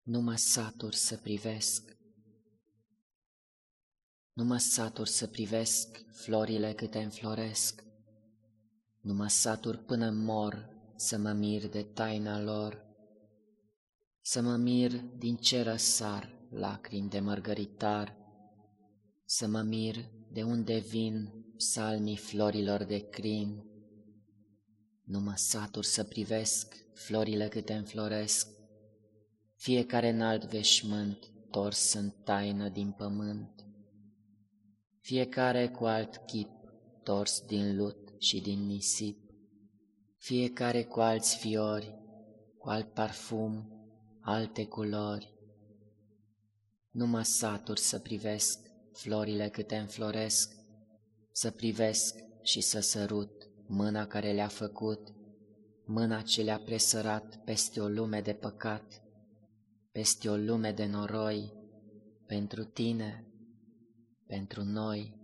Nu mă satur să privesc, nu mă satur să privesc florile câte înfloresc, nu mă satur până mor să mă mir de taina lor, să mă mir din ce răsar lacrimi de mărgăritar, să mă mir de unde vin psalmii florilor de crin. Nu mă satur să privesc florile câte înfloresc, fiecare înalt veșmânt tors în taină din pământ, fiecare cu alt chip tors din lut și din nisip, fiecare cu alți fiori, cu alt parfum, alte culori. Nu mă satur să privesc florile câte înfloresc, să privesc și să sărut mâna care le-a făcut, mâna ce le-a presărat peste o lume de păcat, peste o lume de noroi, pentru tine, pentru noi.